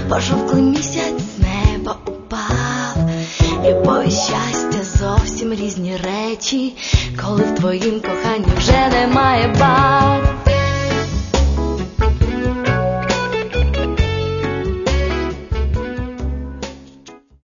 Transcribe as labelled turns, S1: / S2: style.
S1: Пожовклий місяць з неба упав. Любов і щастя зовсім різні речі, коли в твоїм коханні вже немає барв.